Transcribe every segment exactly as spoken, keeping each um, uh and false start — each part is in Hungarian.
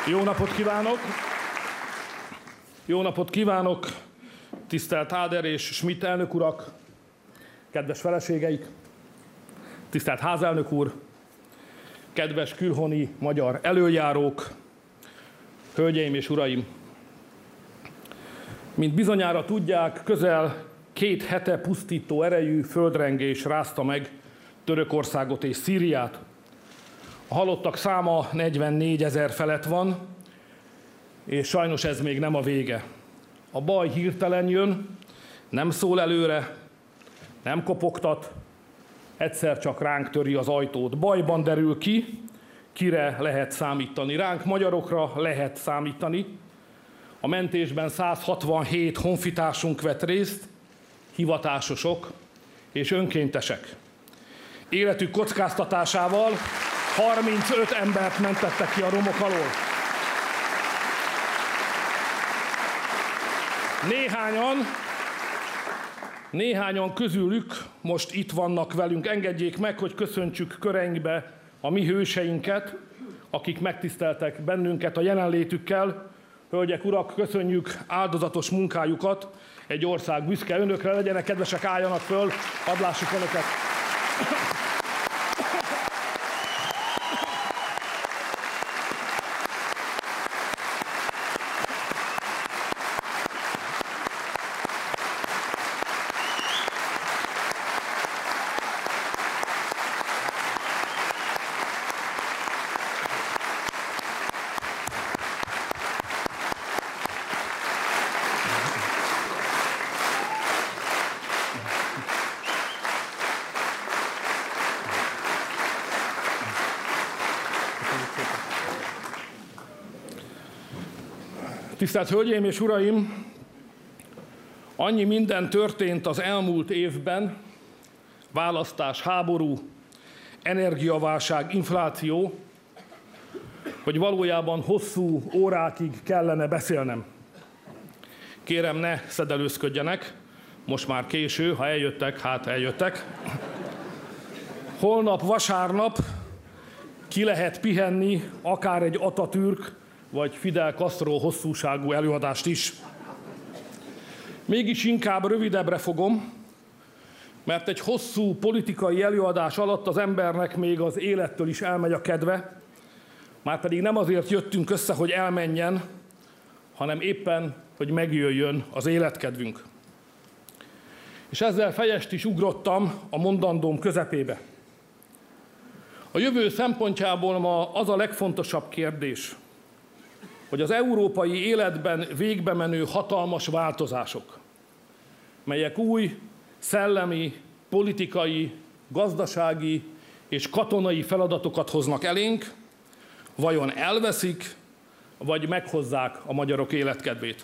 Jó napot kívánok! Jó napot kívánok! Tisztelt Áder és Schmidt elnök urak, kedves feleségeik, tisztelt házelnök úr, kedves külhoni magyar elöljárók, hölgyeim és uraim! Mint bizonyára tudják, közel két hete pusztító erejű földrengés rázta meg Törökországot és Szíriát. A halottak száma negyvennégyezer felett van, és sajnos ez még nem a vége. A baj hirtelen jön, nem szól előre, nem kopogtat, egyszer csak ránk töri az ajtót. Bajban derül ki, kire lehet számítani. Ránk, magyarokra lehet számítani. A mentésben száz hatvanhét honfitársunk vett részt, hivatásosok és önkéntesek. Életük kockáztatásával harmincöt embert mentettek ki a romok alól. Néhányan, néhányan közülük most itt vannak velünk. Engedjék meg, hogy köszöntsük köreinkbe a mi hőseinket, akik megtiszteltek bennünket a jelenlétükkel. Hölgyek, urak, köszönjük áldozatos munkájukat. Egy ország büszke önökre, legyenek kedvesek, álljanak föl, hadd lássuk önöket. Tisztelt Hölgyeim és Uraim! Annyi minden történt az elmúlt évben, választás, háború, energiaválság, infláció, hogy valójában hosszú órákig kellene beszélnem. Kérem, ne szedelőzködjenek, most már késő, ha eljöttek, hát eljöttek. Holnap vasárnap ki lehet pihenni akár egy Atatürk vagy Fidel Castro hosszúságú előadást is. Mégis inkább rövidebbre fogom, mert egy hosszú politikai előadás alatt az embernek még az élettől is elmegy a kedve, márpedig nem azért jöttünk össze, hogy elmenjen, hanem éppen, hogy megjöjjön az életkedvünk. És ezzel fejest is ugrottam a mondandóm közepébe. A jövő szempontjából ma az a legfontosabb kérdés, hogy az európai életben végbe menő hatalmas változások, melyek új szellemi, politikai, gazdasági és katonai feladatokat hoznak elénk, vajon elveszik, vagy meghozzák a magyarok életkedvét.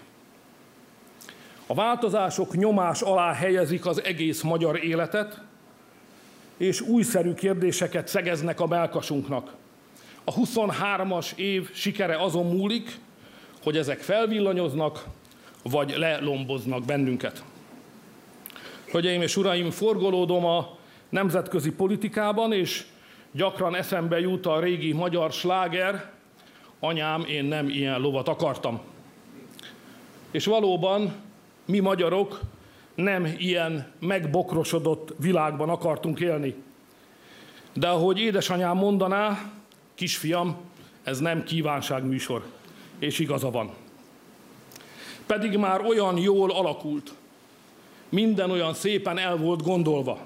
A változások nyomás alá helyezik az egész magyar életet, és újszerű kérdéseket szegeznek a mellkasunknak. A huszonhármas év sikere azon múlik, hogy ezek felvillanyoznak, vagy lelomboznak bennünket. Hölgyeim és uraim, forgolódom a nemzetközi politikában, és gyakran eszembe jut a régi magyar sláger, anyám, én nem ilyen lovat akartam. És valóban mi magyarok nem ilyen megbokrosodott világban akartunk élni. De ahogy édesanyám mondaná, kisfiam, ez nem kívánságműsor, és igaza van. Pedig már olyan jól alakult, minden olyan szépen el volt gondolva.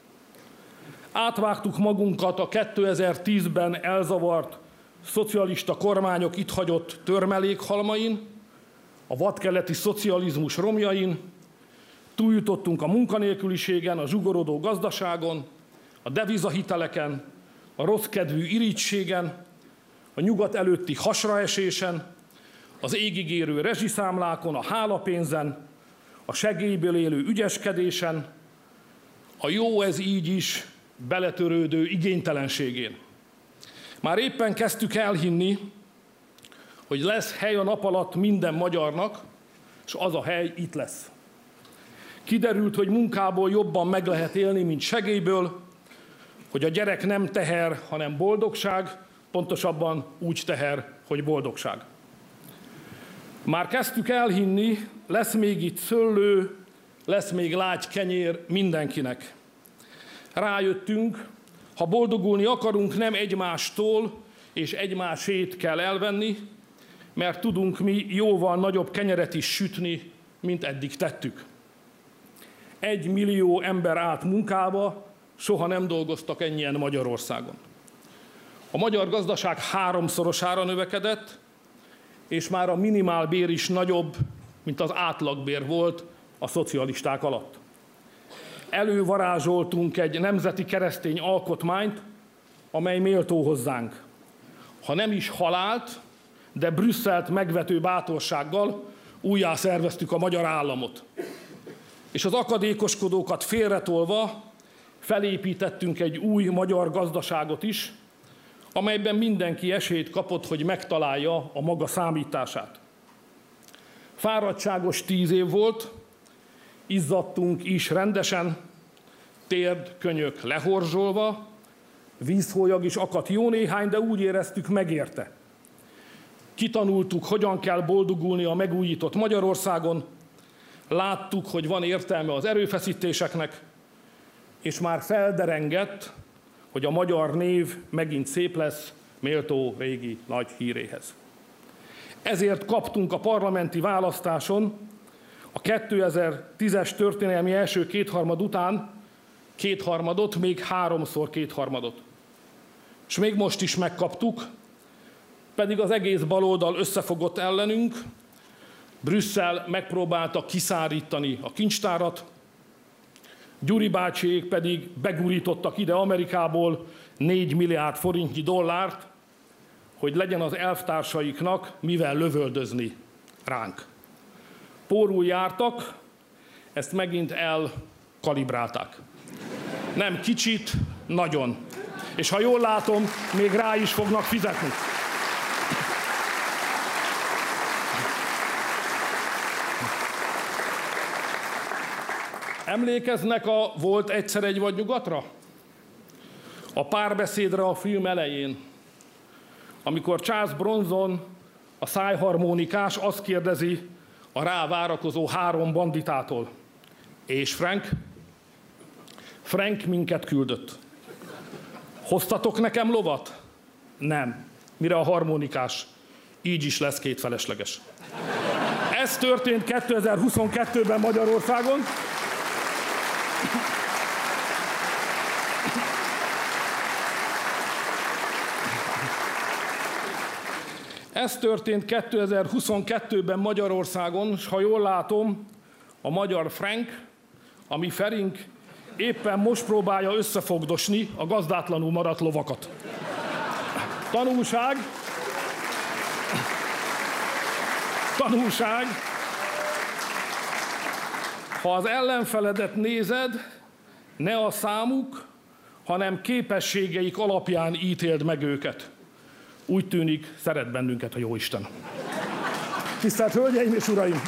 Átvágtuk magunkat a kétezer-tízben elzavart szocialista kormányok itt hagyott törmelékhalmain, a vadkeleti szocializmus romjain, túljutottunk a munkanélküliségen, a zsugorodó gazdaságon, a devizahiteleken, a rosszkedvű irítségen, a nyugat előtti hasraesésen, az égigérő rezsiszámlákon, a hálapénzen, a segélyből élő ügyeskedésen, a jó ez így is beletörődő igénytelenségén. Már éppen kezdtük elhinni, hogy lesz hely a nap alatt minden magyarnak, és az a hely itt lesz. Kiderült, hogy munkából jobban meg lehet élni, mint segélyből, hogy a gyerek nem teher, hanem boldogság, pontosabban úgy teher, hogy boldogság. Már kezdtük elhinni, lesz még itt szőlő, lesz még lágy kenyér mindenkinek. Rájöttünk, ha boldogulni akarunk, nem egymástól és egymásét kell elvenni, mert tudunk mi jóval nagyobb kenyeret is sütni, mint eddig tettük. Egy millió ember állt munkába, soha nem dolgoztak ennyien Magyarországon. A magyar gazdaság háromszorosára növekedett, és már a minimálbér is nagyobb, mint az átlagbér volt a szocialisták alatt. Elővarázsoltunk egy nemzeti keresztény alkotmányt, amely méltó hozzánk. Ha nem is halált, de Brüsszelt megvető bátorsággal újjá szerveztük a magyar államot. És az akadékoskodókat félretolva felépítettünk egy új magyar gazdaságot is, amelyben mindenki esélyt kapott, hogy megtalálja a maga számítását. Fáradtságos tíz év volt, izzadtunk is rendesen, térd, könyök lehorzsolva, vízhólyag is akadt jó néhány, de úgy éreztük, megérte. Kitanultuk, hogyan kell boldogulni a megújított Magyarországon, láttuk, hogy van értelme az erőfeszítéseknek, és már felderengett, hogy a magyar név megint szép lesz, méltó régi nagy híréhez. Ezért kaptunk a parlamenti választáson a kétezer-tízes történelmi első kétharmad után kétharmadot, még háromszor kétharmadot. És még most is megkaptuk, pedig az egész baloldal összefogott ellenünk, Brüsszel megpróbálta kiszárítani a kincstárat, Gyuri bácsiék pedig begurítottak ide Amerikából négy milliárd forintnyi dollárt, hogy legyen az elvtársaiknak mivel lövöldözni ránk. Pórul jártak, ezt megint elkalibrálták. Nem kicsit, nagyon. És ha jól látom, még rá is fognak fizetni. Emlékeznek a Volt egyszer egy vagy nyugatra? A párbeszédre a film elején, amikor Charles Bronson, a szájharmonikás azt kérdezi a rá várakozó három banditától. És Frank? Frank minket küldött. Hoztatok nekem lovat? Nem. Mire a harmonikás? Így is lesz két felesleges. Ez történt kétezer-huszonkettőben Magyarországon. Ez történt kétezer-huszonkettőben Magyarországon, és ha jól látom, a magyar Frank, a mi Ferink éppen most próbálja összefogdosni a gazdátlanul maradt lovakat. Tanulság, tanulság, ha az ellenfeledet nézed, ne a számuk, hanem képességeik alapján ítéld meg őket. Úgy tűnik, szeret bennünket a Jóisten. Tisztelt Hölgyeim és Uraim!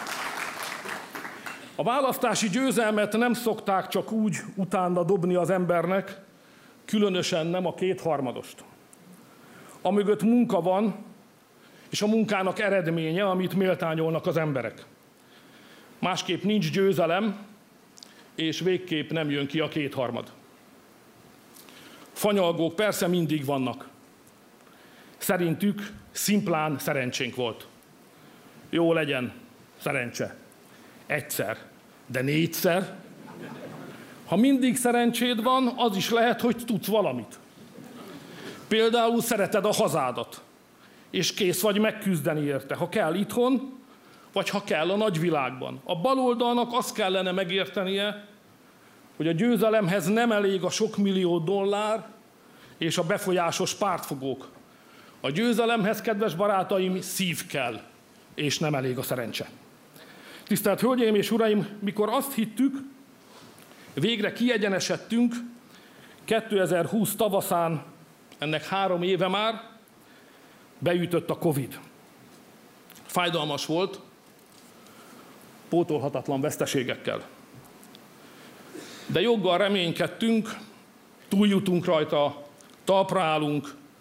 A választási győzelmet nem szokták csak úgy utána dobni az embernek, különösen nem a kétharmadost. Amögött munka van, és a munkának eredménye, amit méltányolnak az emberek. Másképp nincs győzelem, és végképp nem jön ki a kétharmad. Fanyalgók persze mindig vannak. Szerintük szimplán szerencsénk volt. Jó legyen, szerencse. Egyszer, de négyszer. Ha mindig szerencséd van, az is lehet, hogy tudsz valamit. Például szereted a hazádat, és kész vagy megküzdeni érte, ha kell itthon, vagy ha kell a nagyvilágban. A baloldalnak azt kellene megértenie, hogy a győzelemhez nem elég a sok millió dollár és a befolyásos pártfogók. A győzelemhez, kedves barátaim, szív kell, és nem elég a szerencse. Tisztelt Hölgyeim és Uraim, mikor azt hittük, végre kiegyenesedtünk, kétezer-húsz tavaszán, ennek három éve már, beütött a Covid. Fájdalmas volt, pótolhatatlan veszteségekkel. De joggal reménykedtünk, túljutunk rajta, talpra állunk,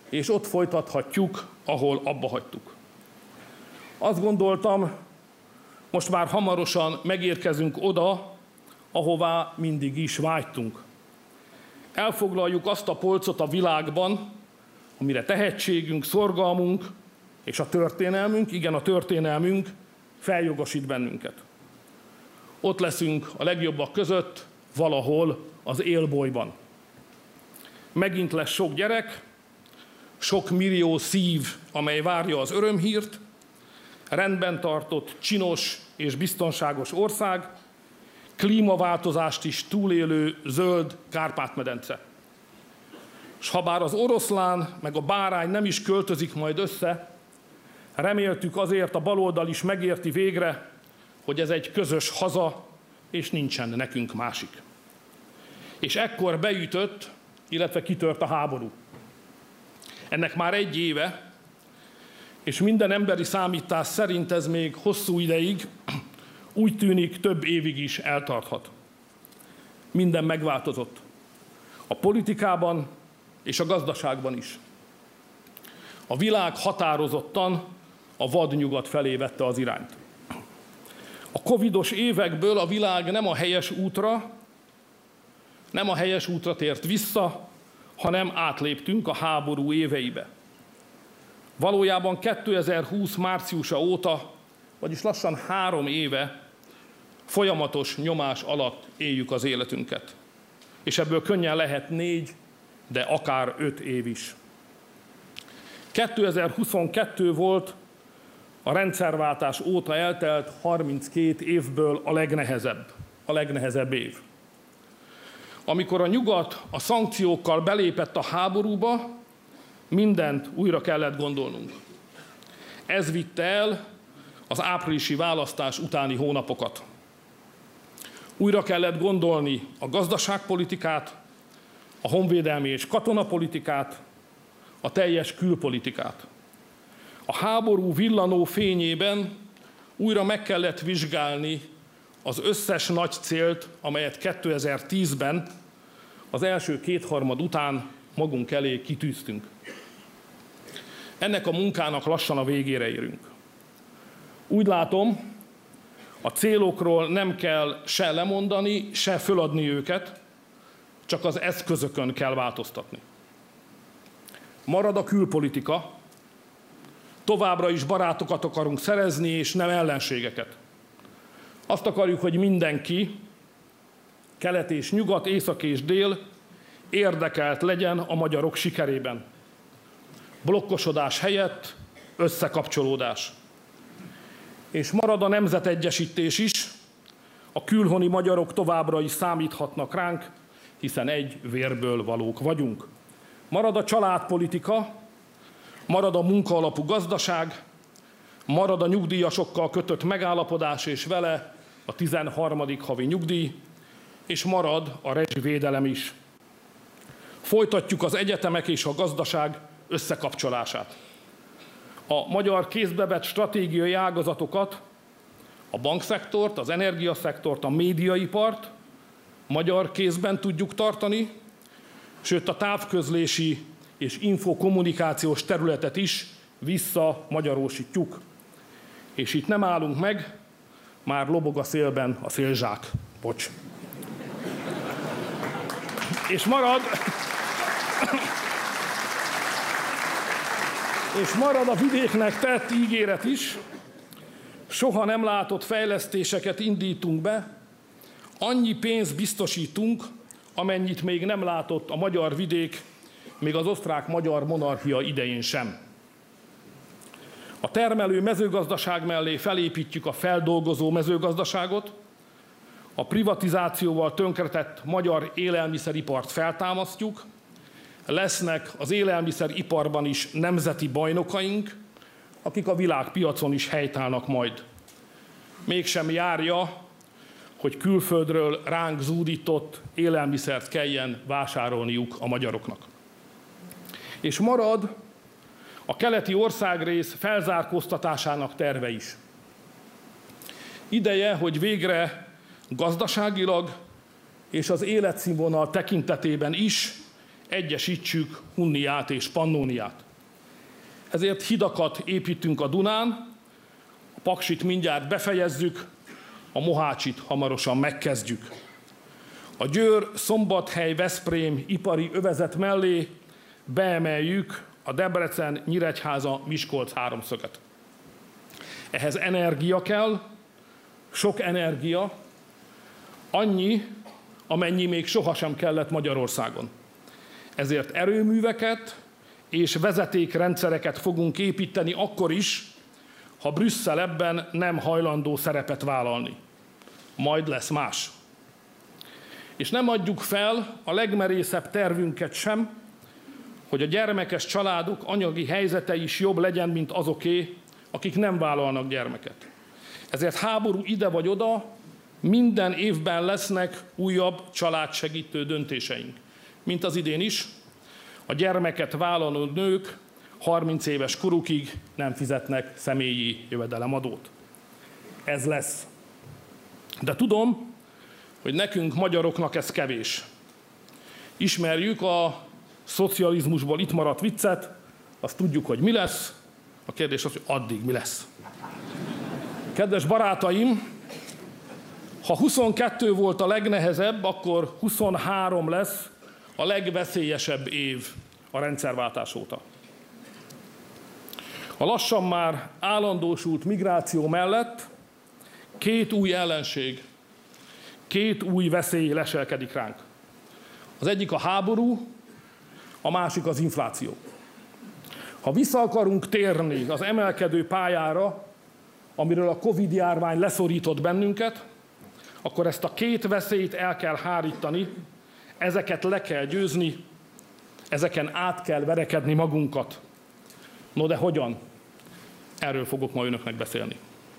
és ott folytathatjuk, ahol abba hagytuk. Azt gondoltam, most már hamarosan megérkezünk oda, ahová mindig is vágytunk. Elfoglaljuk azt a polcot a világban, amire tehetségünk, szorgalmunk és a történelmünk, igen, a történelmünk feljogosít bennünket. Ott leszünk a legjobbak között, valahol az élbolyban. Megint lesz sok gyerek, sok millió szív, amely várja az örömhírt, rendben tartott, csinos és biztonságos ország, klímaváltozást is túlélő zöld Kárpát-medence. S habár az oroszlán meg a bárány nem is költözik majd össze, reméltük azért a baloldal is megérti végre, hogy ez egy közös haza, és nincsen nekünk másik. És ekkor beütött, illetve kitört a háború. Ennek már egy éve, és minden emberi számítás szerint ez még hosszú ideig, úgy tűnik több évig is eltarthat. Minden megváltozott. A politikában és a gazdaságban is. A világ határozottan a vadnyugat felé vette az irányt. A covidos évekből a világ nem a helyes útra, nem a helyes útra tért vissza, hanem átléptünk a háború éveibe. Valójában kétezer-húsz márciusa óta, vagyis lassan három éve folyamatos nyomás alatt éljük az életünket. És ebből könnyen lehet négy, de akár öt év is. kétezer-huszonkettő volt a rendszerváltás óta eltelt harminckét évből a legnehezebb, a legnehezebb év. Amikor a nyugat a szankciókkal belépett a háborúba, mindent újra kellett gondolnunk. Ez vitte el az áprilisi választás utáni hónapokat. Újra kellett gondolni a gazdaságpolitikát, a honvédelmi és katonapolitikát, a teljes külpolitikát. A háború villanó fényében újra meg kellett vizsgálni az összes nagy célt, amelyet kétezer-tízben, az első kétharmad után magunk elé kitűztünk. Ennek a munkának lassan a végére érünk. Úgy látom, a célokról nem kell se lemondani, se föladni őket, csak az eszközökön kell változtatni. Marad a külpolitika, továbbra is barátokat akarunk szerezni, és nem ellenségeket. Azt akarjuk, hogy mindenki, kelet és nyugat, észak és dél érdekelt legyen a magyarok sikerében. Blokkosodás helyett összekapcsolódás. És marad a nemzetegyesítés is, a külhoni magyarok továbbra is számíthatnak ránk, hiszen egy vérből valók vagyunk. Marad a családpolitika, marad a munkaalapú gazdaság, marad a nyugdíjasokkal kötött megállapodás és vele a tizenharmadik havi nyugdíj, és marad a rezsivédelem is. Folytatjuk az egyetemek és a gazdaság összekapcsolását. A magyar kézbe vett stratégiai ágazatokat, a bankszektort, az energiaszektort, a médiaipart magyar kézben tudjuk tartani, sőt a távközlési és infokommunikációs területet is visszamagyarosítjuk. És itt nem állunk meg, már lobog a szélben a szélzsák. Bocs. És marad... És marad a vidéknek tett ígéret is, soha nem látott fejlesztéseket indítunk be, annyi pénzt biztosítunk, amennyit még nem látott a magyar vidék, még az osztrák-magyar monarchia idején sem. A termelő mezőgazdaság mellé felépítjük a feldolgozó mezőgazdaságot, a privatizációval tönkretett magyar élelmiszeripart feltámasztjuk, lesznek az élelmiszeriparban is nemzeti bajnokaink, akik a világpiacon is helytállnak majd. Mégsem járja, hogy külföldről ránk zúdított élelmiszert kelljen vásárolniuk a magyaroknak. És marad a keleti országrész felzárkóztatásának terve is. Ideje, hogy végre gazdaságilag és az életszínvonal tekintetében is egyesítsük Hunniát és Pannóniát. Ezért hidakat építünk a Dunán, a Paksit mindjárt befejezzük, a Mohácsit hamarosan megkezdjük. A Győr, Szombathely, Veszprém ipari övezet mellé beemeljük a Debrecen, Nyíregyháza, Miskolc háromszöget. Ehhez energia kell, sok energia, annyi, amennyi még sohasem kellett Magyarországon. Ezért erőműveket és vezetékrendszereket fogunk építeni akkor is, ha Brüsszel ebben nem hajlandó szerepet vállalni. Majd lesz más. És nem adjuk fel a legmerészebb tervünket sem, hogy a gyermekes családok anyagi helyzete is jobb legyen, mint azoké, akik nem vállalnak gyermeket. Ezért háború ide vagy oda, minden évben lesznek újabb családsegítő döntéseink. Mint az idén is, a gyermeket vállaló nők harminc éves korukig nem fizetnek személyi jövedelemadót. Ez lesz. De tudom, hogy nekünk, magyaroknak ez kevés. Ismerjük a szocializmusból itt maradt viccet, azt tudjuk, hogy mi lesz. A kérdés az, hogy addig mi lesz. Kedves barátaim, ha huszonkettő volt a legnehezebb, akkor huszonhárom lesz a legveszélyesebb év a rendszerváltás óta. A lassan már állandósult migráció mellett két új ellenség, két új veszély leselkedik ránk. Az egyik a háború, a másik az infláció. Ha vissza akarunk térni az emelkedő pályára, amiről a Covid-járvány leszorított bennünket, akkor ezt a két veszélyt el kell hárítani, ezeket le kell győzni, ezeken át kell verekedni magunkat. No de hogyan? Erről fogok ma önöknek beszélni.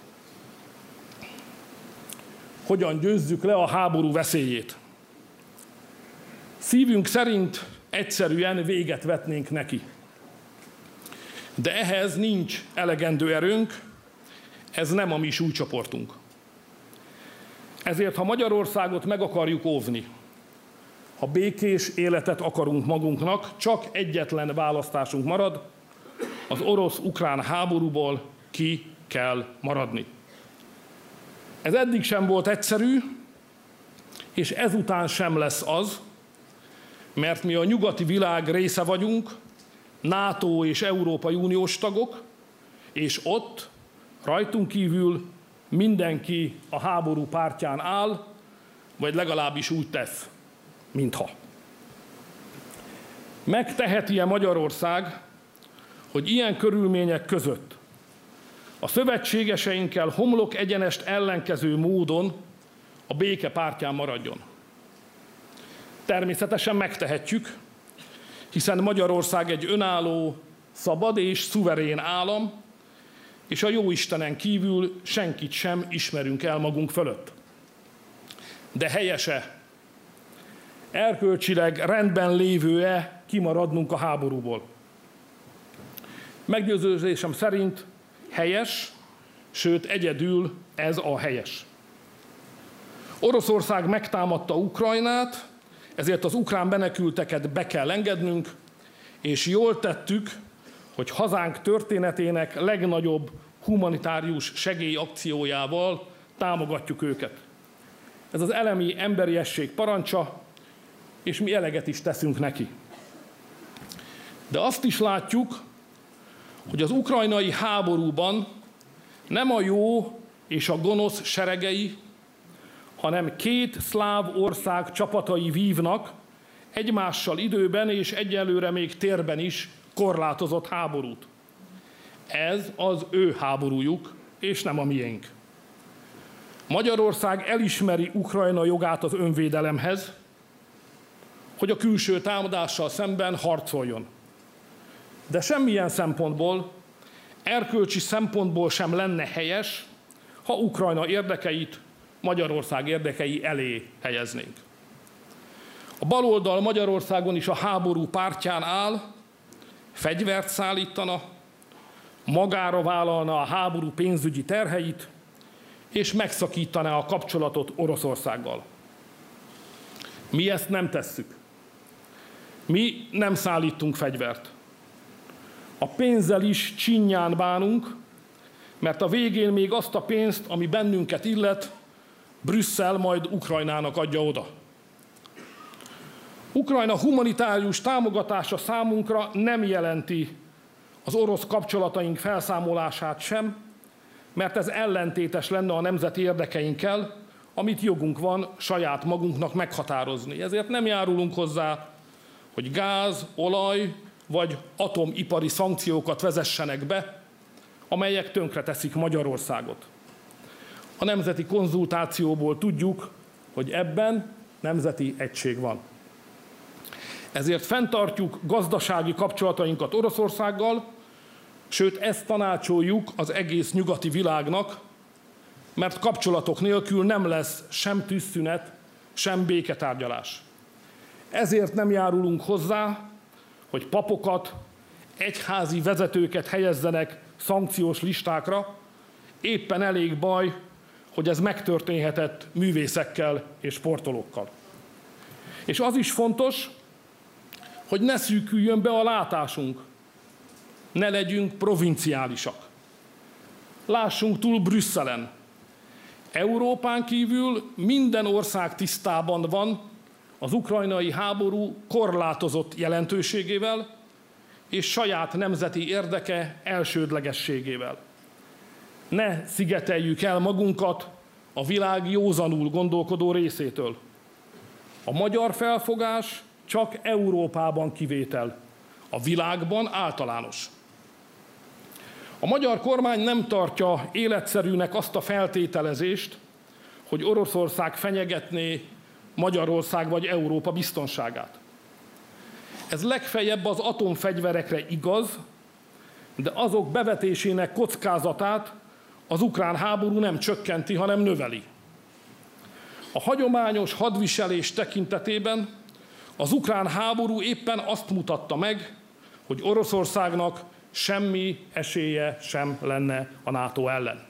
Hogyan győzzük le a háború veszélyét? Szívünk szerint egyszerűen véget vetnénk neki. De ehhez nincs elegendő erőnk, ez nem a mi súlycsoportunk. Ezért, ha Magyarországot meg akarjuk óvni, ha békés életet akarunk magunknak, csak egyetlen választásunk marad, az orosz-ukrán háborúból ki kell maradni. Ez eddig sem volt egyszerű, és ezután sem lesz az, mert mi a nyugati világ része vagyunk, NATO és Európai Uniós tagok, és ott rajtunk kívül mindenki a háború pártján áll, vagy legalábbis úgy tesz, mintha. Megteheti-e Magyarország, hogy ilyen körülmények között a szövetségeseinkkel homlok egyenest ellenkező módon a béke pártján maradjon? Természetesen megtehetjük, hiszen Magyarország egy önálló, szabad és szuverén állam, és a jóistenen kívül senkit sem ismerünk el magunk fölött. De helyese, erkölcsileg rendben lévő-e kimaradnunk a háborúból? Meggyőződésem szerint helyes, sőt egyedül ez a helyes. Oroszország megtámadta Ukrajnát, ezért az ukrán menekülteket be kell engednünk, és jól tettük, hogy hazánk történetének legnagyobb humanitárius segélyakciójával támogatjuk őket. Ez az elemi emberiesség parancsa, és mi eleget is teszünk neki. De azt is látjuk, hogy az ukrajnai háborúban nem a jó és a gonosz seregei, hanem két szláv ország csapatai vívnak egymással időben és egyelőre még térben is korlátozott háborút. Ez az ő háborújuk, és nem a miénk. Magyarország elismeri Ukrajna jogát az önvédelemhez, hogy a külső támadással szemben harcoljon. De semmilyen szempontból, erkölcsi szempontból sem lenne helyes, ha Ukrajna érdekeit Magyarország érdekei elé helyeznénk. A baloldal Magyarországon is a háború pártján áll, fegyvert szállítana, magára vállalna a háború pénzügyi terheit, és megszakítaná a kapcsolatot Oroszországgal. Mi ezt nem tesszük. Mi nem szállítunk fegyvert. A pénzzel is csinyán bánunk, mert a végén még azt a pénzt, ami bennünket illet, Brüsszel majd Ukrajnának adja oda. Ukrajna humanitárius támogatása számunkra nem jelenti az orosz kapcsolataink felszámolását sem, mert ez ellentétes lenne a nemzeti érdekeinkkel, amit jogunk van saját magunknak meghatározni. Ezért nem járulunk hozzá, hogy gáz, olaj vagy atomipari szankciókat vezessenek be, amelyek tönkreteszik Magyarországot. A nemzeti konzultációból tudjuk, hogy ebben nemzeti egység van. Ezért fenntartjuk gazdasági kapcsolatainkat Oroszországgal, sőt ezt tanácsoljuk az egész nyugati világnak, mert kapcsolatok nélkül nem lesz sem tűzszünet, sem béketárgyalás. Ezért nem járulunk hozzá, hogy papokat, egyházi vezetőket helyezzenek szankciós listákra, éppen elég baj, hogy ez megtörténhetett művészekkel és sportolókkal. És az is fontos, hogy ne szűküljön be a látásunk, ne legyünk provinciálisak. Lássunk túl Brüsszelen. Európán kívül minden ország tisztában van az ukrajnai háború korlátozott jelentőségével és saját nemzeti érdeke elsődlegességével. Ne szigeteljük el magunkat a világ józanul gondolkodó részétől. A magyar felfogás csak Európában kivétel, a világban általános. A magyar kormány nem tartja életszerűnek azt a feltételezést, hogy Oroszország fenyegetné Magyarország vagy Európa biztonságát. Ez legfeljebb az atomfegyverekre igaz, de azok bevetésének kockázatát az ukrán háború nem csökkenti, hanem növeli. A hagyományos hadviselés tekintetében az ukrán háború éppen azt mutatta meg, hogy Oroszországnak semmi esélye sem lenne a NATO ellen.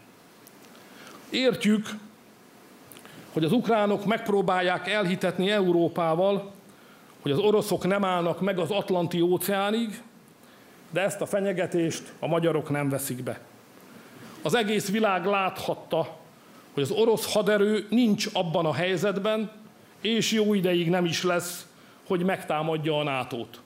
Értjük, hogy az ukránok megpróbálják elhitetni Európával, hogy az oroszok nem állnak meg az Atlanti-óceánig, de ezt a fenyegetést a magyarok nem veszik be. Az egész világ láthatta, hogy az orosz haderő nincs abban a helyzetben, és jó ideig nem is lesz, hogy megtámadja a nátót.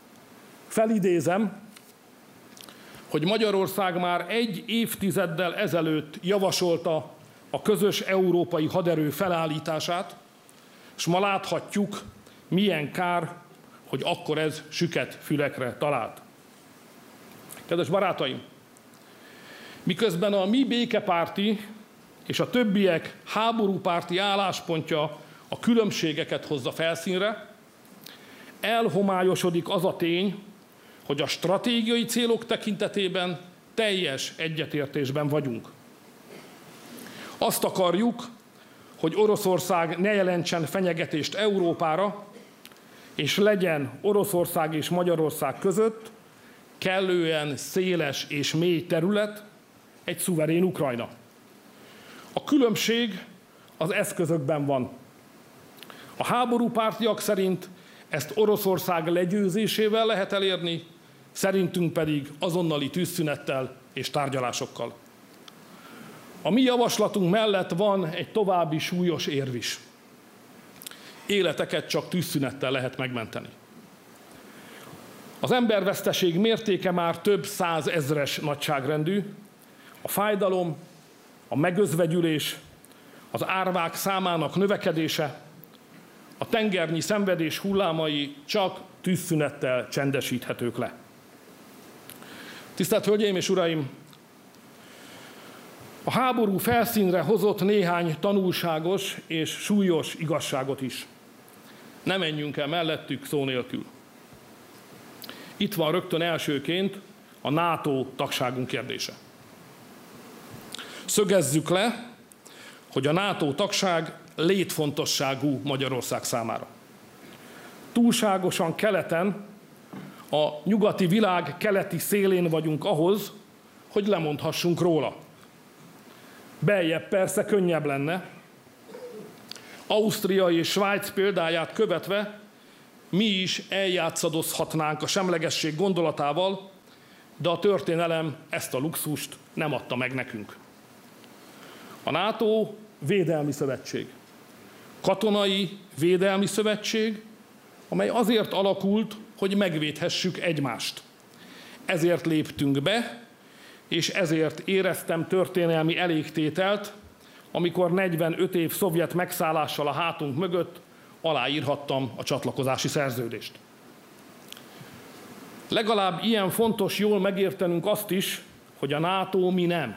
Felidézem, hogy Magyarország már egy évtizeddel ezelőtt javasolta a közös európai haderő felállítását, és ma láthatjuk, milyen kár, hogy akkor ez süket fülekre talált. Kedves barátaim, miközben a mi békepárti és a többiek háborúpárti álláspontja a különbségeket hozza felszínre, elhomályosodik az a tény, hogy a stratégiai célok tekintetében teljes egyetértésben vagyunk. Azt akarjuk, hogy Oroszország ne jelentsen fenyegetést Európára, és legyen Oroszország és Magyarország között kellően széles és mély terület, egy szuverén Ukrajna. A különbség az eszközökben van. A háborúpártiak szerint ezt Oroszország legyőzésével lehet elérni, szerintünk pedig azonnali tűzszünettel és tárgyalásokkal. A mi javaslatunk mellett van egy további súlyos érv is. Életeket csak tűzszünettel lehet megmenteni. Az emberveszteség mértéke már több százezres nagyságrendű, a fájdalom, a megözvegyülés, az árvák számának növekedése, a tengernyi szenvedés hullámai csak tűzszünettel csendesíthetők le. Tisztelt Hölgyeim és Uraim! A háború felszínre hozott néhány tanulságos és súlyos igazságot is. Ne menjünk el mellettük szó nélkül. Itt van rögtön elsőként a NATO tagságunk kérdése. Szögezzük le, hogy a NATO tagság létfontosságú Magyarország számára. Túlságosan keleten, a nyugati világ keleti szélén vagyunk ahhoz, hogy lemondhassunk róla. Beljebb persze könnyebb lenne. Ausztria és Svájc példáját követve mi is eljátszadozhatnánk a semlegesség gondolatával, de a történelem ezt a luxust nem adta meg nekünk. A NATO védelmi szövetség. Katonai védelmi szövetség, amely azért alakult, hogy megvédhessük egymást. Ezért léptünk be, és ezért éreztem történelmi elégtételt, amikor negyvenöt év szovjet megszállással a hátunk mögött aláírhattam a csatlakozási szerződést. Legalább ilyen fontos jól megértenünk azt is, hogy a NATO mi nem.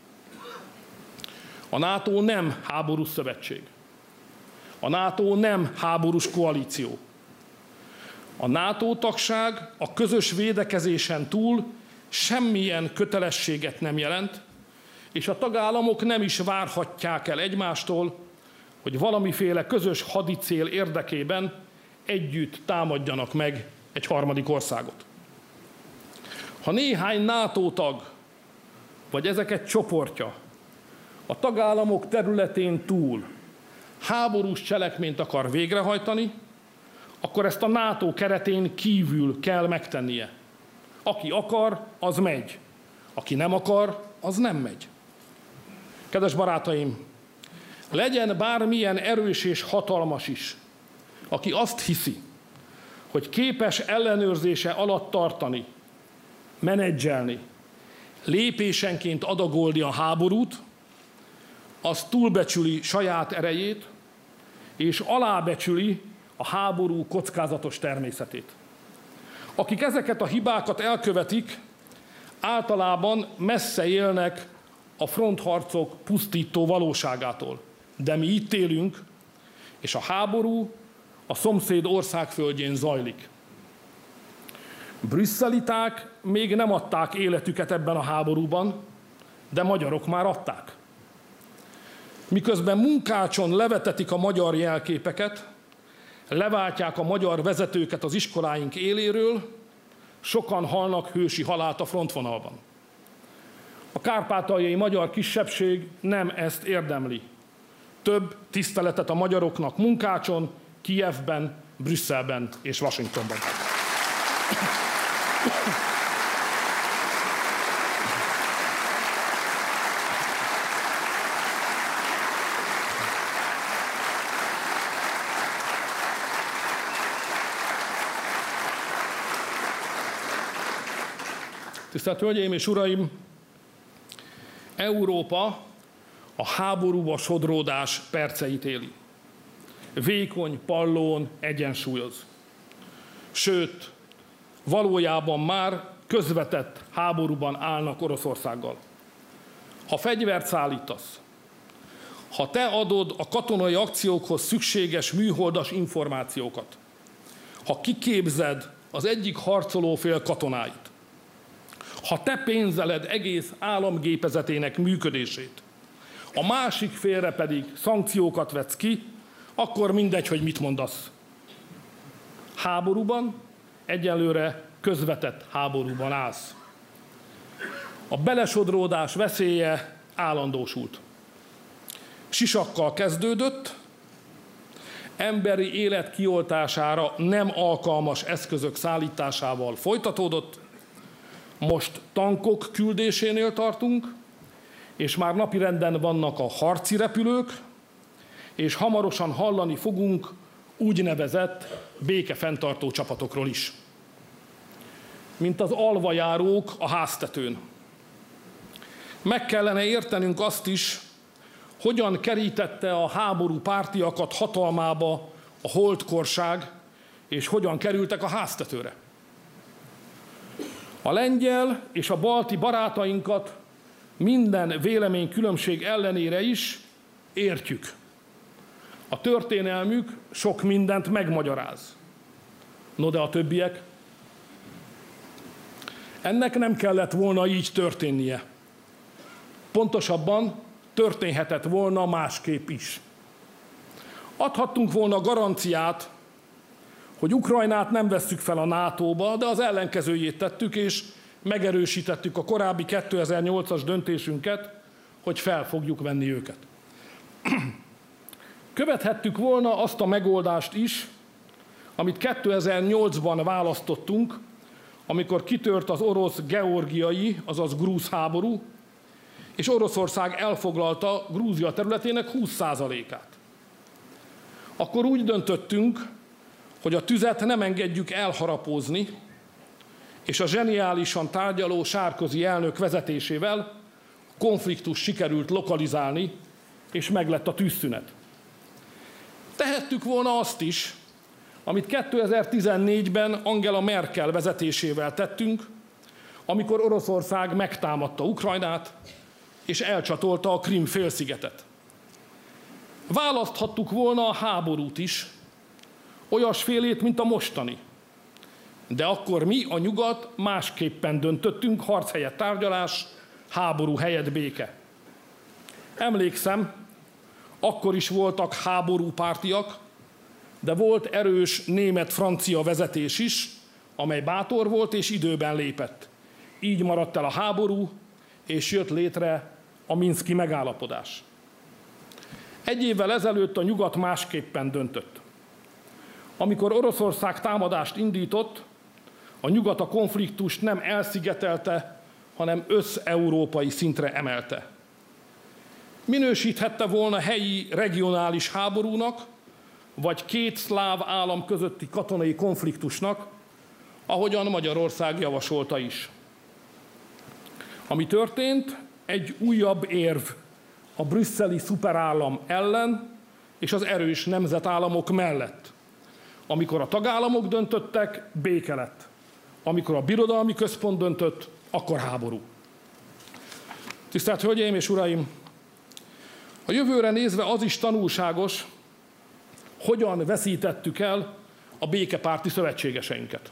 A NATO nem háborús szövetség. A NATO nem háborús koalíció. A NATO tagság a közös védekezésen túl semmilyen kötelességet nem jelent, és a tagállamok nem is várhatják el egymástól, hogy valamiféle közös hadicél érdekében együtt támadjanak meg egy harmadik országot. Ha néhány NATO tag, vagy ezek egy csoportja a tagállamok területén túl háborús cselekményt akar végrehajtani, akkor ezt a NATO keretén kívül kell megtennie. Aki akar, az megy. Aki nem akar, az nem megy. Kedves barátaim, legyen bármilyen erős és hatalmas is, aki azt hiszi, hogy képes ellenőrzése alatt tartani, menedzselni, lépésenként adagolni a háborút, az túlbecsüli saját erejét, és alábecsüli a háború kockázatos természetét. Akik ezeket a hibákat elkövetik, általában messze élnek a frontharcok pusztító valóságától. De mi itt élünk, és a háború a szomszéd ország földjén zajlik. Brüsszeliták még nem adták életüket ebben a háborúban, de magyarok már adták. Miközben Munkácson levetetik a magyar jelképeket, leváltják a magyar vezetőket az iskoláink éléről, sokan halnak hősi halált a frontvonalban. A kárpátaljai magyar kisebbség nem ezt érdemli. Több tiszteletet a magyaroknak Munkácson, Kijevben, Brüsszelben és Washingtonban. Tisztelt Hölgyeim és Uraim! Európa a háborúba sodródás perceit éli. Vékony pallón egyensúlyoz. Sőt, valójában már közvetett háborúban állnak Oroszországgal. Ha fegyvert szállítasz, ha te adod a katonai akciókhoz szükséges műholdas információkat, ha kiképzed az egyik harcolófél katonáit, ha te pénzeled egész államgépezetének működését, a másik félre pedig szankciókat vetsz ki, akkor mindegy, hogy mit mondasz. Háborúban egyelőre közvetett háborúban állsz. A belesodródás veszélye állandósult. Sisakkal kezdődött, emberi élet kioltására nem alkalmas eszközök szállításával folytatódott, most tankok küldésénél tartunk, és már napirenden vannak a harci repülők, és hamarosan hallani fogunk úgynevezett békefenntartó csapatokról is. Mint az alvajárók a háztetőn. Meg kellene értenünk azt is, hogyan kerítette a háború pártiakat hatalmába a holdkorság, és hogyan kerültek a háztetőre. A lengyel és a balti barátainkat minden véleménykülönbség ellenére is értjük. A történelmük sok mindent megmagyaráz. No, de a többiek? Ennek nem kellett volna így történnie. Pontosabban történhetett volna másképp is. Adhattunk volna garanciát, hogy Ukrajnát nem vesszük fel a nátóba, de az ellenkezőjét tettük, és megerősítettük a korábbi kétezer-nyolcas döntésünket, hogy fel fogjuk venni őket. Követhettük volna azt a megoldást is, amit kétezer-nyolcban választottunk, amikor kitört az orosz-georgiai, azaz grúz háború, és Oroszország elfoglalta Grúzia területének húsz százalékát. Akkor úgy döntöttünk, hogy a tüzet nem engedjük elharapózni, és a zseniálisan tárgyaló Sarkozy elnök vezetésével a konfliktus sikerült lokalizálni, és meglett a tűzszünet. Tehettük volna azt is, amit kétezer-tizennégyben Angela Merkel vezetésével tettünk, amikor Oroszország megtámadta Ukrajnát, és elcsatolta a Krím-félszigetet. Választhattuk volna a háborút is, olyasfélét, mint a mostani. De akkor mi, a nyugat, másképpen döntöttünk, harc helyett tárgyalás, háború helyett béke. Emlékszem, akkor is voltak háborúpártiak, de volt erős német-francia vezetés is, amely bátor volt és időben lépett. Így maradt el a háború, és jött létre a minszki megállapodás. Egy évvel ezelőtt a nyugat másképpen döntött. Amikor Oroszország támadást indított, a nyugat a konfliktust nem elszigetelte, hanem összeurópai szintre emelte. Minősíthette volna helyi regionális háborúnak, vagy két szláv állam közötti katonai konfliktusnak, ahogyan Magyarország javasolta is. Ami történt, egy újabb érv a brüsszeli szuperállam ellen és az erős nemzetállamok mellett. Amikor a tagállamok döntöttek, béke lett. Amikor a birodalmi központ döntött, akkor háború. Tisztelt Hölgyeim és Uraim! A jövőre nézve az is tanulságos, hogyan veszítettük el a békepárti szövetségeseinket.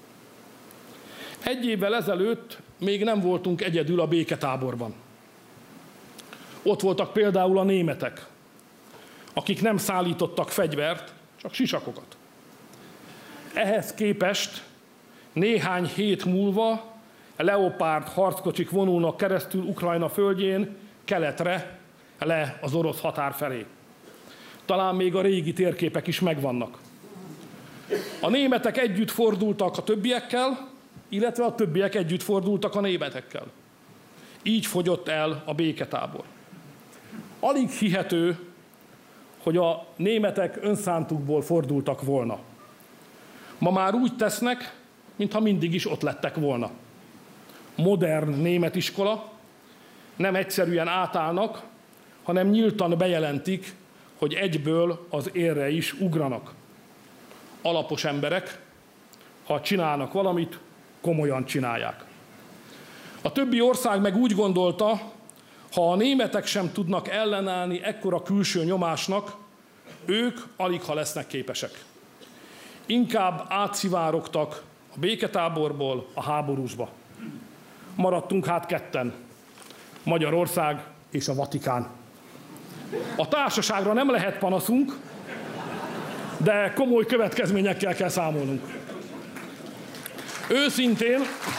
Egy évvel ezelőtt még nem voltunk egyedül a béketáborban. Ott voltak például a németek, akik nem szállítottak fegyvert, csak sisakokat. Ehhez képest néhány hét múlva Leopard harckocsik vonulnak keresztül Ukrajna földjén keletre, le az orosz határ felé. Talán még a régi térképek is megvannak. A németek együtt fordultak a többiekkel, illetve a többiek együtt fordultak a németekkel. Így fogyott el a béketábor. Alig hihető, hogy a németek önszántukból fordultak volna. Ma már úgy tesznek, mintha mindig is ott lettek volna. Modern német iskola, nem egyszerűen átállnak, hanem nyíltan bejelentik, hogy egyből az érre is ugranak. Alapos emberek, ha csinálnak valamit, komolyan csinálják. A többi ország meg úgy gondolta, ha a németek sem tudnak ellenállni ekkora külső nyomásnak, ők aligha lesznek képesek. Inkább átszivárogtak a béketáborból a háborúsba. Maradtunk hát ketten, Magyarország és a Vatikán. A társaságra nem lehet panaszunk, de komoly következményekkel kell számolnunk. Őszintén,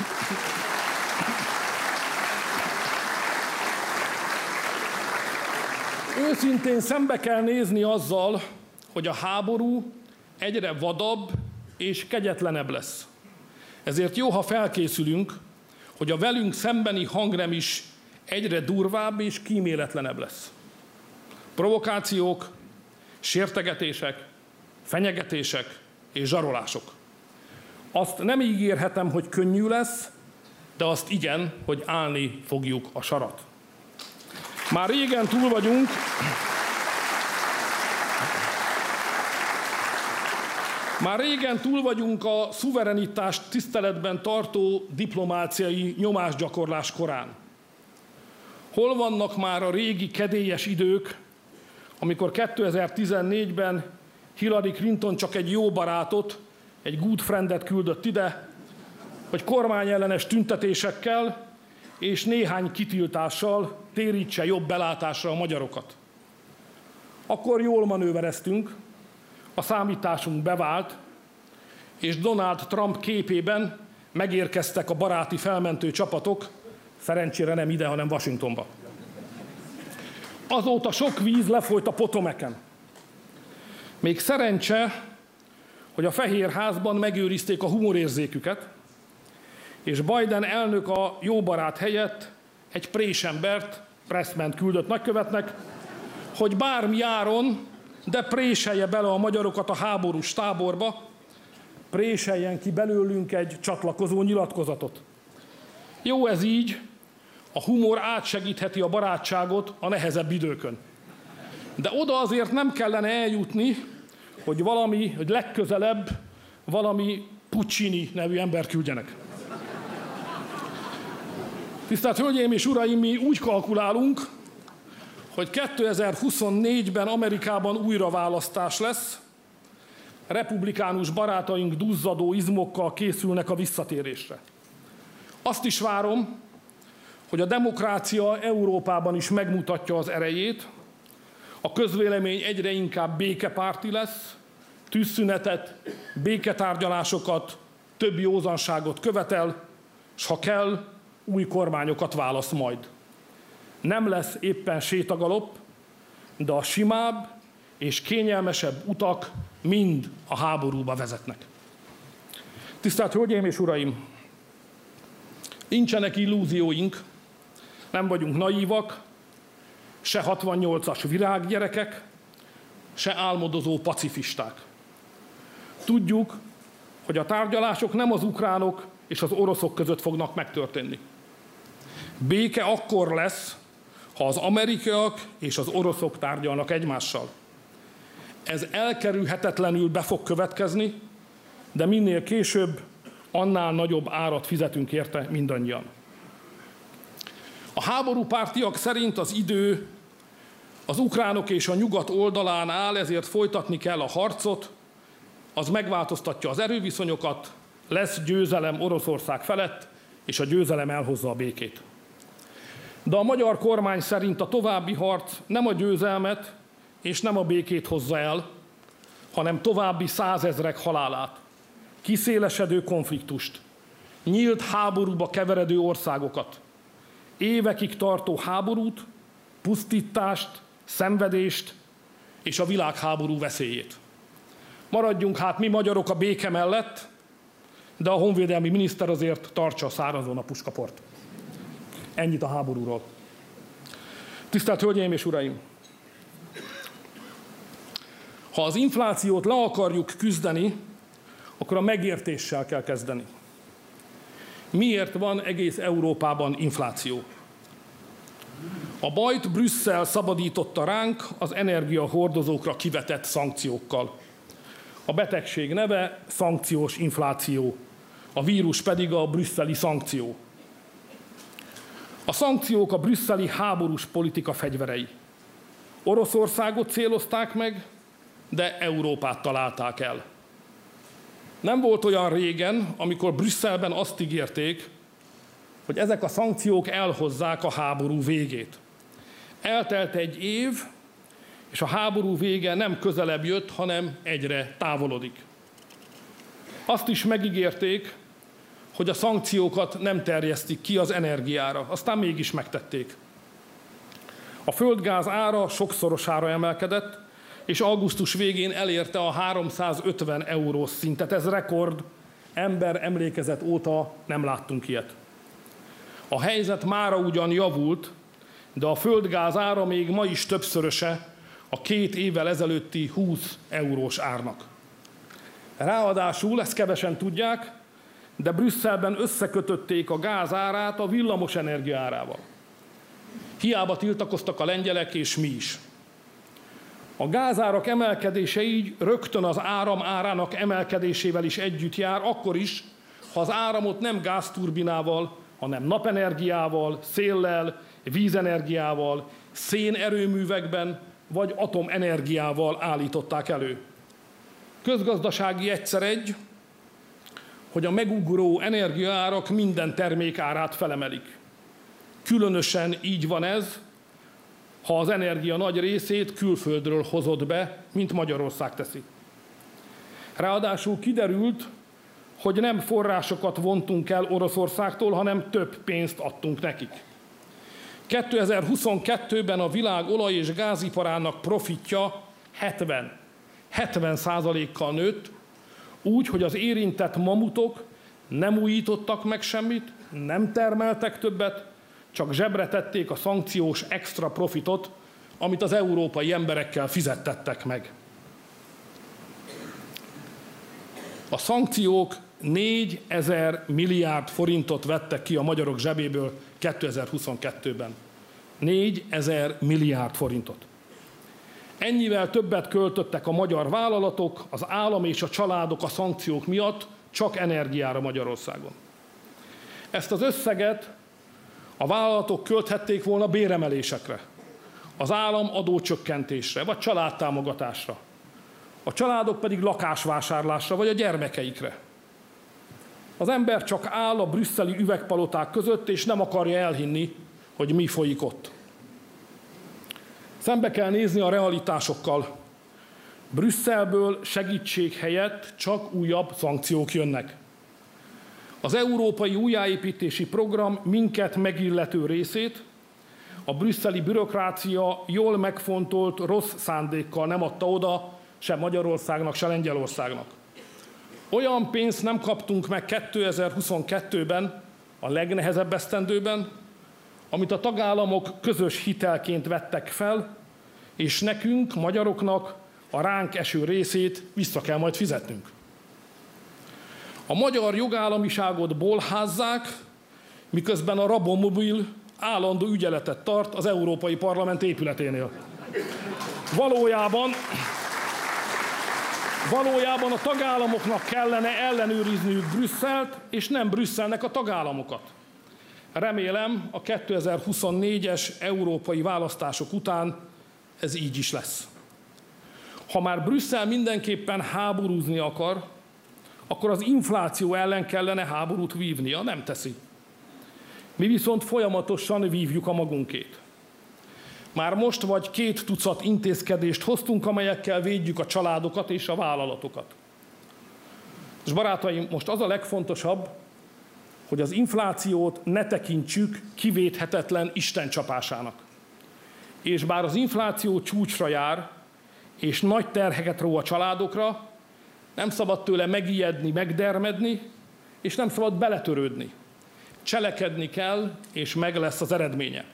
őszintén szembe kell nézni azzal, hogy a háború egyre vadabb és kegyetlenebb lesz. Ezért jó, ha felkészülünk, hogy a velünk szembeni hangrem is egyre durvább és kíméletlenebb lesz. Provokációk, sértegetések, fenyegetések és zsarolások. Azt nem ígérhetem, hogy könnyű lesz, de azt igen, hogy állni fogjuk a sarat. Már régen túl vagyunk, már régen túl vagyunk a szuverenitást tiszteletben tartó diplomáciai nyomásgyakorlás korán. Hol vannak már a régi kedélyes idők, amikor kétezer-tizennégyben Hillary Clinton csak egy jó barátot, egy good friendet küldött ide, hogy kormányellenes tüntetésekkel és néhány kitiltással térítse jobb belátásra a magyarokat. Akkor jól manővereztünk, a számításunk bevált, és Donald Trump képében megérkeztek a baráti felmentő csapatok, szerencsére nem ide, hanem Washingtonba. Azóta sok víz lefolyt a Potomacen. Még szerencse, hogy a Fehérházban megőrizték a humorérzéküket, és Biden elnök a jó barát helyett egy présembert, Pressment küldött nagykövetnek, hogy bármi áron, de préselje bele a magyarokat a háborús táborba, préseljen ki belőlünk egy csatlakozó nyilatkozatot. Jó ez így, a humor átsegítheti a barátságot a nehezebb időkön. De oda azért nem kellene eljutni, hogy valami, hogy legközelebb valami Puccini nevű ember küldjenek. Tisztelt Hölgyeim és Uraim, mi úgy kalkulálunk, hogy kétezer-huszonnégyben Amerikában újraválasztás lesz, republikánus barátaink duzzadó izmokkal készülnek a visszatérésre. Azt is várom, hogy a demokrácia Európában is megmutatja az erejét, a közvélemény egyre inkább békepárti lesz, tűzszünetet, béketárgyalásokat, több józanságot követel, s ha kell, új kormányokat választ majd. Nem lesz éppen sétagalop, de a simább és kényelmesebb utak mind a háborúba vezetnek. Tisztelt Hölgyeim és Uraim! Nincsenek illúzióink, nem vagyunk naívak, se hatvannyolcas virággyerekek, se álmodozó pacifisták. Tudjuk, hogy a tárgyalások nem az ukránok és az oroszok között fognak megtörténni. Béke akkor lesz, ha az amerikaiak és az oroszok tárgyalnak egymással. Ez elkerülhetetlenül be fog következni, de minél később, annál nagyobb árat fizetünk érte mindannyian. A háborúpártiak szerint az idő az ukránok és a nyugat oldalán áll, ezért folytatni kell a harcot, az megváltoztatja az erőviszonyokat, lesz győzelem Oroszország felett, és a győzelem elhozza a békét. De a magyar kormány szerint a további harc nem a győzelmet és nem a békét hozza el, hanem további százezrek halálát, kiszélesedő konfliktust, nyílt háborúba keveredő országokat, évekig tartó háborút, pusztítást, szenvedést és a világháború veszélyét. Maradjunk hát mi magyarok a béke mellett, de a honvédelmi miniszter azért tartsa szárazon a puskaport. Ennyit a háborúról. Tisztelt Hölgyeim és Uraim! Ha az inflációt le akarjuk küzdeni, akkor a megértéssel kell kezdeni. Miért van egész Európában infláció? A bajt Brüsszel szabadította ránk az energiahordozókra kivetett szankciókkal. A betegség neve szankciós infláció, a vírus pedig a brüsszeli szankció. A szankciók a brüsszeli háborús politika fegyverei. Oroszországot célozták meg, de Európát találták el. Nem volt olyan régen, amikor Brüsszelben azt ígérték, hogy ezek a szankciók elhozzák a háború végét. Eltelt egy év, és a háború vége nem közelebb jött, hanem egyre távolodik. Azt is megígérték, hogy a szankciókat nem terjesztik ki az energiára, aztán mégis megtették. A földgáz ára sokszorosára emelkedett, és augusztus végén elérte a háromszázötven eurós szintet. Ez rekord, ember emlékezet óta nem láttunk ilyet. A helyzet mára ugyan javult, de a földgáz ára még ma is többszöröse a két évvel ezelőtti húsz eurós árnak. Ráadásul, ezt kevesen tudják, de Brüsszelben összekötötték a gáz árát a villamos energia árával. Hiába tiltakoztak a lengyelek és mi is. A gázárak emelkedése így rögtön az áram árának emelkedésével is együtt jár, akkor is, ha az áramot nem gázturbinával, hanem napenergiával, széllel, vízenergiával, szénerőművekben vagy atomenergiával állították elő. Közgazdasági egyszer egy, hogy a megugró energiaárak minden termék árát felemelik. Különösen így van ez, ha az energia nagy részét külföldről hozott be, mint Magyarország teszi. Ráadásul kiderült, hogy nem forrásokat vontunk el Oroszországtól, hanem több pénzt adtunk nekik. kétezer-huszonkettőben a világ olaj- és gáziparának profitja hetven százalékkal nőtt, Úgy, hogy az érintett mamutok nem újítottak meg semmit, nem termeltek többet, csak zsebre tették a szankciós extra profitot, amit az európai emberekkel fizettettek meg. A szankciók négyezer milliárd forintot vettek ki a magyarok zsebéből kétezer-huszonkettőben. négyezer milliárd forintot. Ennyivel többet költöttek a magyar vállalatok, az állam és a családok a szankciók miatt csak energiára Magyarországon. Ezt az összeget a vállalatok költhették volna béremelésekre, az állam adócsökkentésre, vagy családtámogatásra. A családok pedig lakásvásárlásra, vagy a gyermekeikre. Az ember csak áll a brüsszeli üvegpaloták között, és nem akarja elhinni, hogy mi folyik ott. Szembe kell nézni a realitásokkal. Brüsszelből segítség helyett csak újabb szankciók jönnek. Az európai újjáépítési program minket megillető részét a brüsszeli bürokrácia jól megfontolt rossz szándékkal nem adta oda se Magyarországnak, se Lengyelországnak. Olyan pénzt nem kaptunk meg kétezer-huszonkettőben, a legnehezebb esztendőben, amit a tagállamok közös hitelként vettek fel, és nekünk, magyaroknak a ránk eső részét vissza kell majd fizetnünk. A magyar jogállamiságot bolházzák, miközben a Rabomobil állandó ügyeletet tart az Európai Parlament épületénél. Valójában, valójában a tagállamoknak kellene ellenőrizniük Brüsszelt, és nem Brüsszelnek a tagállamokat. Remélem, a kétezer-huszonnégyes európai választások után ez így is lesz. Ha már Brüsszel mindenképpen háborúzni akar, akkor az infláció ellen kellene háborút vívnia, nem teszi. Mi viszont folyamatosan vívjuk a magunkét. Már most vagy két tucat intézkedést hoztunk, amelyekkel védjük a családokat és a vállalatokat. És barátaim, most az a legfontosabb, hogy az inflációt ne tekintsük kivéthetetlen istencsapásának. És bár az infláció csúcsra jár, és nagy terheket ró a családokra, nem szabad tőle megijedni, megdermedni, és nem szabad beletörődni. Cselekedni kell, és meg lesz az eredménye.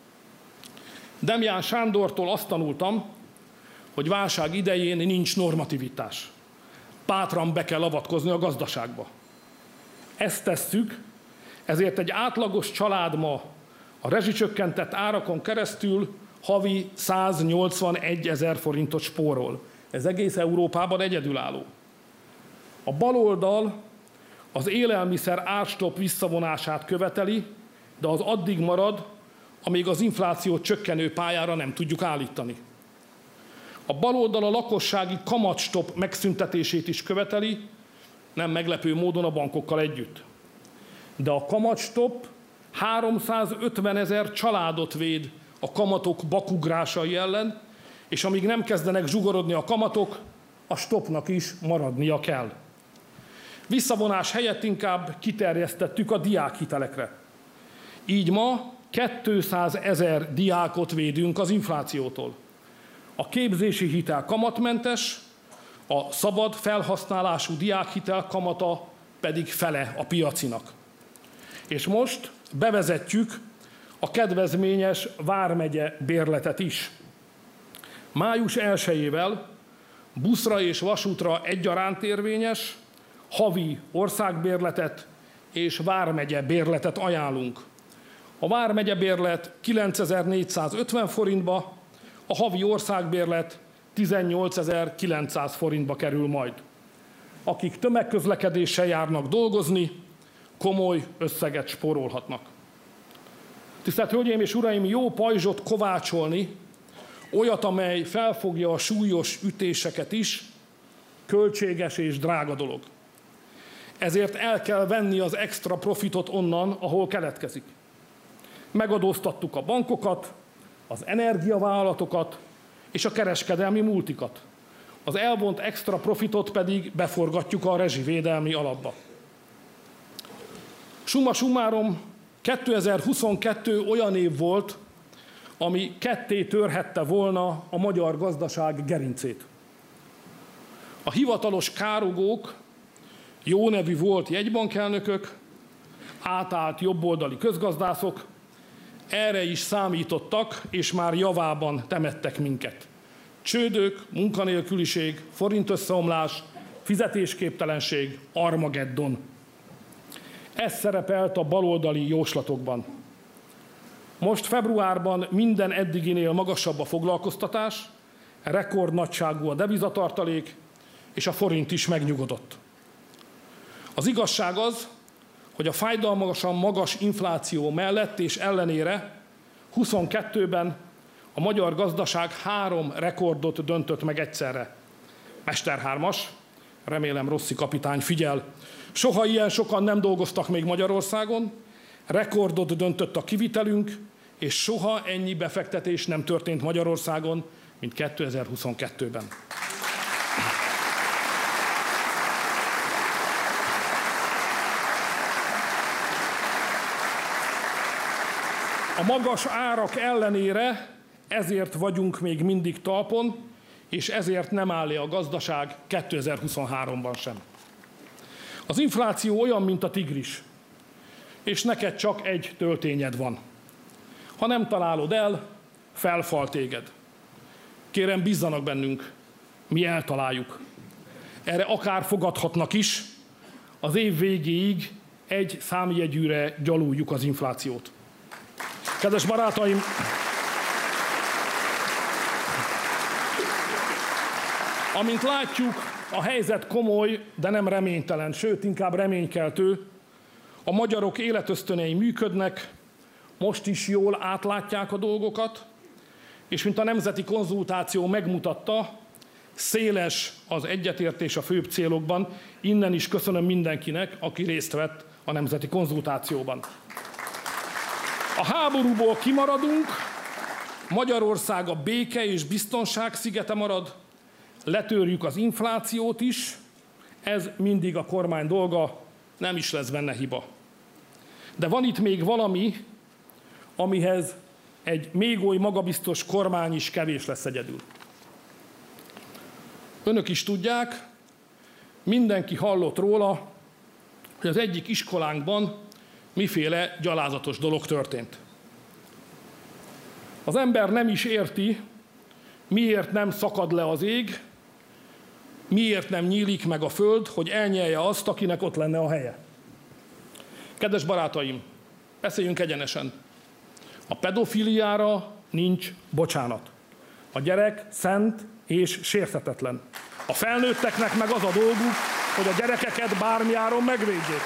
Demján Sándortól azt tanultam, hogy válság idején nincs normativitás. Bátran be kell avatkozni a gazdaságba. Ezt tesszük, ezért egy átlagos család ma a rezsicsökkentett árakon keresztül havi száznyolcvanegy ezer forintot spórol. Ez egész Európában egyedülálló. A baloldal az élelmiszer árstopp visszavonását követeli, de az addig marad, amíg az infláció csökkenő pályára nem tudjuk állítani. A baloldal a lakossági kamatstopp megszüntetését is követeli, nem meglepő módon a bankokkal együtt. De a kamatstopp háromszázötven ezer családot véd a kamatok bakugrásai ellen, és amíg nem kezdenek zsugorodni a kamatok, a stoppnak is maradnia kell. Visszavonás helyett inkább kiterjesztettük a diákhitelekre. Így ma kétszázezer diákot védünk az inflációtól. A képzési hitel kamatmentes, a szabad felhasználású diákhitel kamata pedig fele a piacinak. És most bevezetjük a kedvezményes vármegye bérletet is. május elsejével buszra és vasútra egyaránt érvényes, havi országbérletet és vármegye bérletet ajánlunk. A vármegye bérlet kilencezer-négyszázötven forintba, a havi országbérlet tizennyolcezer-kilencszáz forintba kerül majd. Akik tömegközlekedéssel járnak dolgozni, komoly összeget spórolhatnak. Tisztelt Hölgyeim és Uraim, jó pajzsot kovácsolni, olyat, amely felfogja a súlyos ütéseket is, költséges és drága dolog. Ezért el kell venni az extra profitot onnan, ahol keletkezik. Megadóztattuk a bankokat, az energiavállalatokat és a kereskedelmi multikat. Az elvont extra profitot pedig beforgatjuk a rezsivédelmi alapba. Summa summarum, kétezer-huszonkettő olyan év volt, ami ketté törhette volna a magyar gazdaság gerincét. A hivatalos károgók jó nevű volt jegybankelnökök, átállt jobboldali közgazdászok, erre is számítottak, és már javában temettek minket. Csődök, munkanélküliség, forintösszeomlás, fizetésképtelenség, Armageddon. Ez szerepelt a baloldali jóslatokban. Most februárban minden eddiginél magasabb a foglalkoztatás, rekordnagyságú a devizatartalék, és a forint is megnyugodott. Az igazság az, hogy a fájdalmasan magas infláció mellett és ellenére huszonkettőben a magyar gazdaság három rekordot döntött meg egyszerre. Mesterhármas, remélem Rossi kapitány figyel, soha ilyen sokan nem dolgoztak még Magyarországon, rekordot döntött a kivitelünk, és soha ennyi befektetés nem történt Magyarországon, mint kétezer-huszonkettőben. A magas árak ellenére ezért vagyunk még mindig talpon, és ezért nem áll le a gazdaság kétezer-huszonháromban sem. Az infláció olyan, mint a tigris, és neked csak egy töltényed van. Ha nem találod el, felfal téged. Kérem, bízzanak bennünk, mi eltaláljuk. Erre akár fogadhatnak is, az év végéig egy számjegyűre gyaluljuk az inflációt. Kedves barátaim, amint látjuk, a helyzet komoly, de nem reménytelen, sőt, inkább reménykeltő. A magyarok életösztönei működnek, most is jól átlátják a dolgokat, és mint a nemzeti konzultáció megmutatta, széles az egyetértés a főbb célokban. Innen is köszönöm mindenkinek, aki részt vett a nemzeti konzultációban. A háborúból kimaradunk, Magyarország a béke és biztonság szigete marad, letörjük az inflációt is, ez mindig a kormány dolga, nem is lesz benne hiba. De van itt még valami, amihez egy még oly magabiztos kormány is kevés lesz egyedül. Önök is tudják, mindenki hallott róla, hogy az egyik iskolánkban miféle gyalázatos dolog történt. Az ember nem is érti, miért nem szakad le az ég, miért nem nyílik meg a föld, hogy elnyelje azt, akinek ott lenne a helye. Kedves barátaim, beszéljünk egyenesen. A pedofiliára nincs bocsánat. A gyerek szent és sérthetetlen. A felnőtteknek meg az a dolguk, hogy a gyerekeket bármiáron megvédjék.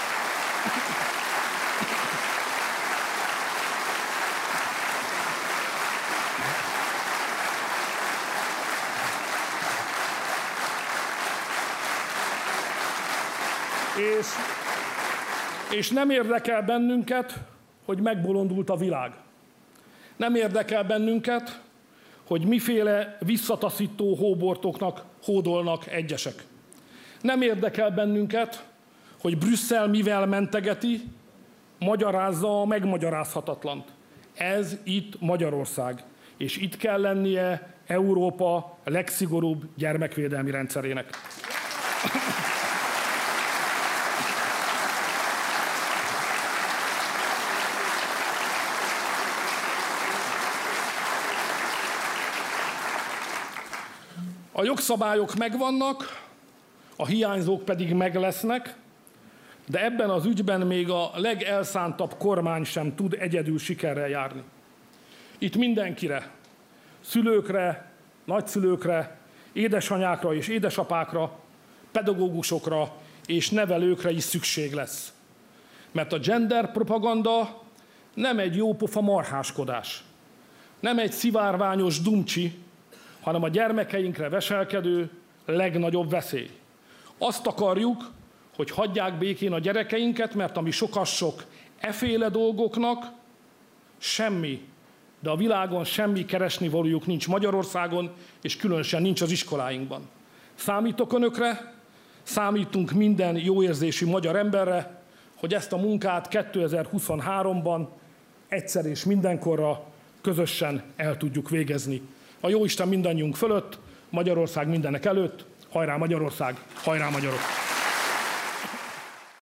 És, és nem érdekel bennünket, hogy megbolondult a világ. Nem érdekel bennünket, hogy miféle visszataszító hóbortoknak hódolnak egyesek. Nem érdekel bennünket, hogy Brüsszel mivel mentegeti, magyarázza a megmagyarázhatatlant. Ez itt Magyarország, és itt kell lennie Európa legszigorúbb gyermekvédelmi rendszerének. A jogszabályok megvannak, a hiányzók pedig meg lesznek, de ebben az ügyben még a legelszántabb kormány sem tud egyedül sikerrel járni. Itt mindenkire, szülőkre, nagyszülőkre, édesanyákra és édesapákra, pedagógusokra és nevelőkre is szükség lesz. Mert a gender propaganda nem egy jópofa marháskodás, nem egy szivárványos dumcsi, hanem a gyermekeinkre veselkedő legnagyobb veszély. Azt akarjuk, hogy hagyják békén a gyerekeinket, mert ami sokassok eféle dolgoknak semmi, de a világon semmi keresnivalójuk nincs Magyarországon, és különösen nincs az iskoláinkban. Számítok önökre, számítunk minden jóérzésű magyar emberre, hogy ezt a munkát kétezer-huszonháromban egyszer és mindenkorra közösen el tudjuk végezni. A Jóisten mindannyiunk fölött, Magyarország mindenek előtt, hajrá Magyarország, hajrá magyarok!